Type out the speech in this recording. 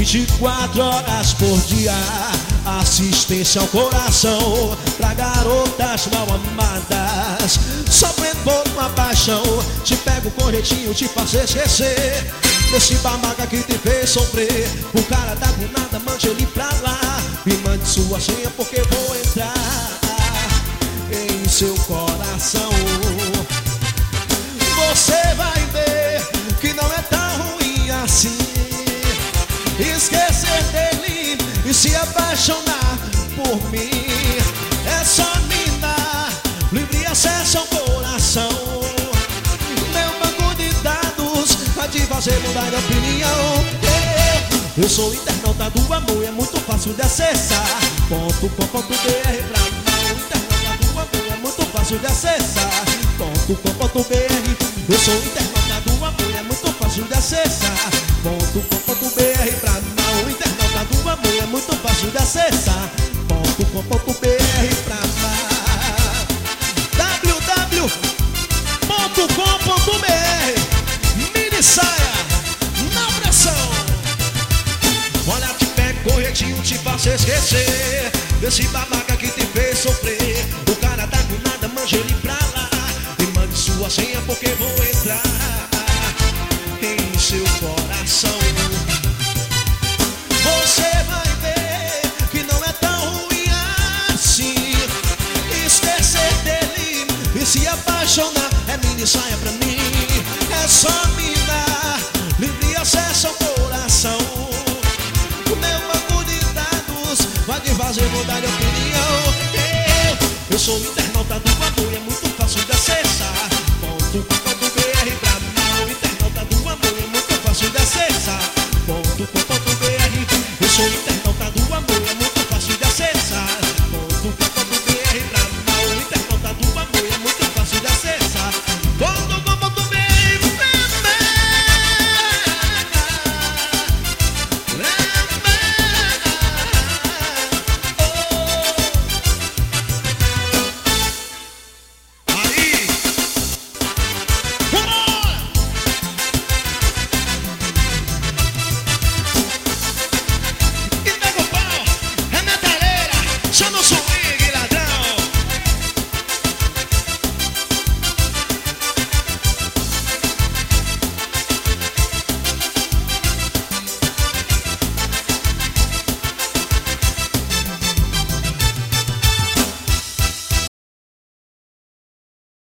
24 horas por dia, assistência ao coração pra garotas mal amadas, sofrendo por uma paixão. Te pego com jeitinho, te faço esquecer desse babaca que te fez sofrer. O cara tá com nada, mande ele pra lá. Me mande sua senha porque vou entrar em seu coração. Você vai ver que não é tão ruim assim esquecer dele e se apaixonar por mim. É só me dar livre acesso ao coração. Meu banco de dados vai te fazer mudar de opinião. Eu sou internauta do amor, é muito fácil de acessar. .com.br pra mão. Internauta do amor, é muito fácil de acessar. .com.br. Eu sou internauta do amor, é muito fácil de acessar. .com.br pra mão. Internauta do amor, é muito fácil de acessar. .com.br pra mão. www.com.br. Mini saia na pressão. Olha, te pego corretinho, te faço esquecer desse babaca que te fez sofrer. O cara tá com nada, mande ele pra lá. E mande sua senha porque vou entrar em seu coração. Você vai ver que não é tão ruim assim esquecer dele e se apaixonar. É mini saia pra mim. É só me dar livre acesso ao coração. O meu banco de dados vai te fazer mudar de opinião. Eu sou internauta do